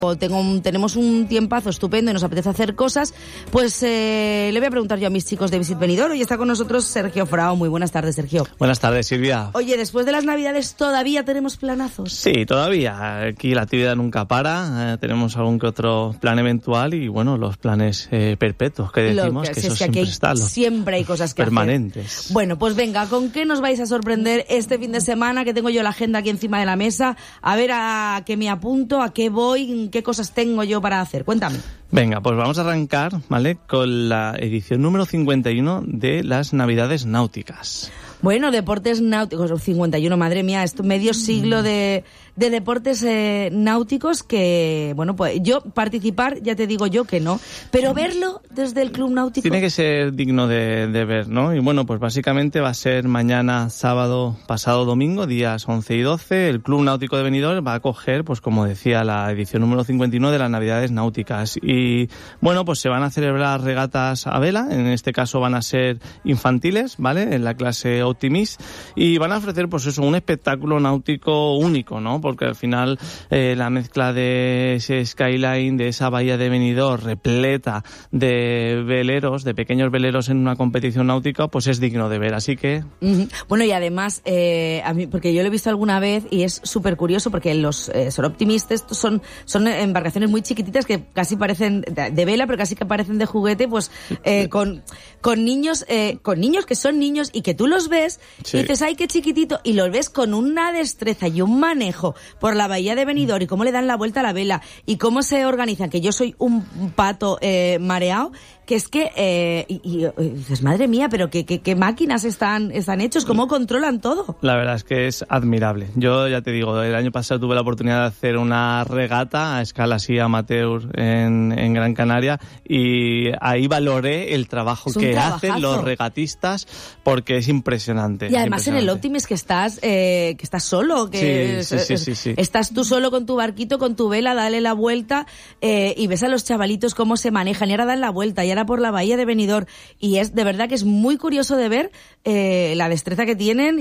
tenemos un tiempazo estupendo y nos apetece hacer cosas, pues le voy a preguntar yo a mis chicos de Visit Benidorm. Hoy está con nosotros Sergio Frau. Muy buenas tardes, Sergio. Buenas tardes, Silvia. Oye, después de las Navidades, ¿todavía tenemos planazos? Sí, todavía. Aquí la actividad nunca para. Tenemos algún que otro plan eventual y, bueno, los planes perpetuos que decimos, que eso siempre está. Siempre hay cosas que permanentes. Hacer. Bueno, pues venga, ¿con qué nos vais a sorprender este fin de semana? Que tengo yo la agenda aquí encima de la mesa. A ver a qué me apunto, a qué voy, qué cosas tengo yo para hacer. Cuéntame. Venga, pues vamos a arrancar, ¿vale?, con la edición número 51 de las Navidades Náuticas. Bueno, deportes náuticos, 51, madre mía, esto medio siglo de deportes náuticos que, bueno, pues yo participar, ya te digo yo que no, pero verlo desde el Club Náutico... Tiene que ser digno de ver, ¿no? Y bueno, pues básicamente va a ser mañana, sábado, pasado domingo, días 11 y 12, el Club Náutico de Benidorm va a acoger, pues como decía, la edición número 51 de las Navidades Náuticas. Y bueno, pues se van a celebrar regatas a vela, en este caso van a ser infantiles, ¿vale?, en la clase Optimist, y van a ofrecer, pues eso, un espectáculo náutico único, ¿no? Porque al final la mezcla de ese skyline, de esa bahía de Benidorm repleta de veleros, de pequeños veleros en una competición náutica, pues es digno de ver, así que... Bueno, y además, a mí, porque yo lo he visto alguna vez y es súper curioso, porque los Sor Optimist son embarcaciones muy chiquititas que casi parecen de vela, pero casi que parecen de juguete, pues con niños que son niños y que tú los ves, sí, y dices, ay, qué chiquitito, y los ves con una destreza y un manejo por la bahía de Benidorm y cómo le dan la vuelta a la vela y cómo se organizan, que yo soy un pato mareado, que es que y dices, madre mía, pero qué máquinas están hechos, cómo controlan todo. La verdad es que es admirable. Yo ya te digo, el año pasado tuve la oportunidad de hacer una regata a escala así amateur en Gran Canaria y ahí valoré el trabajo que hacen los regatistas, porque es impresionante. Y además en el Optimist que estás solo, que sí. Estás tú solo con tu barquito, con tu vela, dale la vuelta y ves a los chavalitos cómo se manejan y ahora dan la vuelta y ahora por la bahía de Benidorm, y es de verdad que es muy curioso de ver la destreza que tienen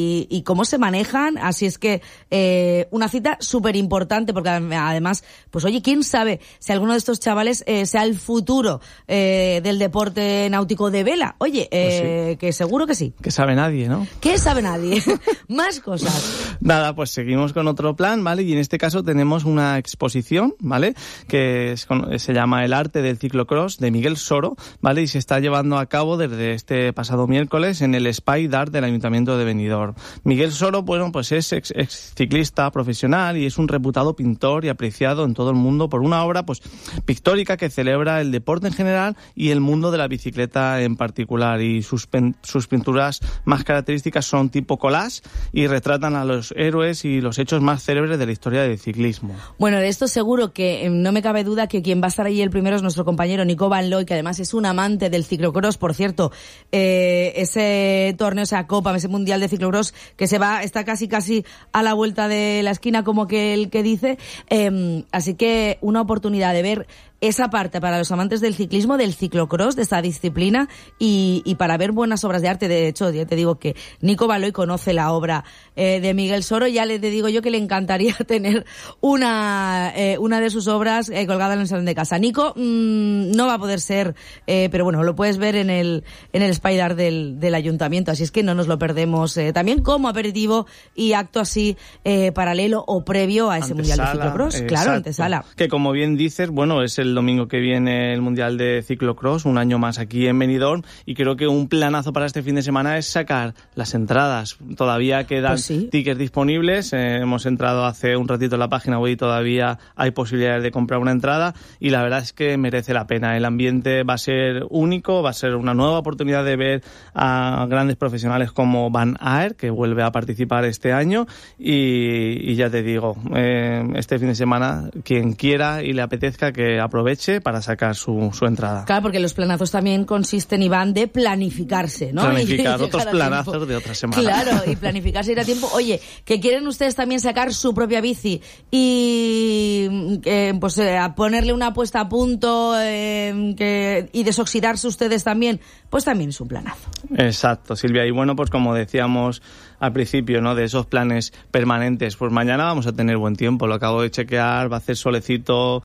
y cómo se manejan. Así es que una cita súper importante, porque además, pues oye, quién sabe si alguno de estos chavales sea el futuro del deporte náutico de vela. Oye, pues sí, que seguro que sí. Que sabe nadie, ¿no? ¿Qué sabe nadie? Más cosas. Nada, pues seguimos con otro plan, ¿vale? Y en este caso tenemos una exposición, ¿vale?, que se llama El arte del ciclocross, de Miguel Soro, ¿vale? Y se está llevando a cabo desde este pasado miércoles en el Espai d'Art del Ayuntamiento de Benidorm. Miguel Soro, bueno, pues es ex ciclista profesional y es un reputado pintor y apreciado en todo el mundo por una obra, pues, pictórica que celebra el deporte en general y el mundo de la bicicleta en particular. Y sus pinturas más características son tipo collage y retratan a los héroes y los hechos más célebres de la historia del ciclismo. Bueno, de esto seguro que no me cabe duda que quien va a estar ahí el primero es nuestro compañero Nico Van Looy, que además es un amante del ciclocross. Por cierto, ese torneo, esa copa, ese mundial de ciclocross que está casi a la vuelta de la esquina, como que el que dice, así que una oportunidad de ver esa parte para los amantes del ciclismo, del ciclocross, de esa disciplina y para ver buenas obras de arte. De hecho, ya te digo que Nico Van Looy conoce la obra de Miguel Soro. Ya le digo yo que le encantaría tener una de sus obras colgada en el salón de casa. Nico no va a poder ser, pero bueno, lo puedes ver en el Espai d'Art del Ayuntamiento, así es que no nos lo perdemos. También como aperitivo y acto así paralelo o previo a ese mundial de ciclocross. Claro, antesala. Que como bien dices, bueno, es el domingo que viene el Mundial de Ciclocross, un año más aquí en Benidorm, y creo que un planazo para este fin de semana es sacar las entradas. Todavía quedan tickets disponibles, hemos entrado hace un ratito en la página web y todavía hay posibilidades de comprar una entrada, y la verdad es que merece la pena. El ambiente va a ser único, va a ser una nueva oportunidad de ver a grandes profesionales como Van Aert, que vuelve a participar este año, y ya te digo, este fin de semana, quien quiera y le apetezca, que aproveche para sacar su entrada. Claro, porque los planazos también consisten y van de planificarse, ¿no? Planificar y otros planazos tiempo. De otra semana. Claro, y planificarse ir a tiempo. Oye, que quieren ustedes también sacar su propia bici y pues a ponerle una puesta a punto y desoxidarse ustedes también, pues también es un planazo. Exacto, Silvia. Y bueno, pues como decíamos al principio, ¿no? De esos planes permanentes, pues mañana vamos a tener buen tiempo. Lo acabo de chequear, va a hacer solecito